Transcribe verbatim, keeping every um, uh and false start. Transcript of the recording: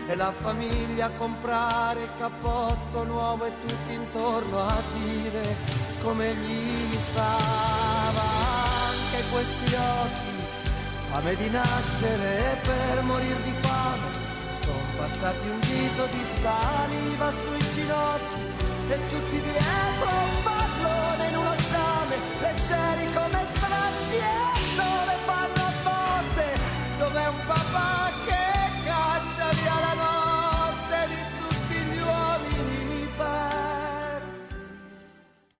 e la famiglia a comprare il cappotto nuovo e tutti intorno a dire come gli stava. Anche questi occhi, fame di nascere e per morir di fame, si son passati un dito di saliva sui ginocchi e tutti dietro a un pallone in uno sciame, leggeri come stracci e dove fanno botte, dove un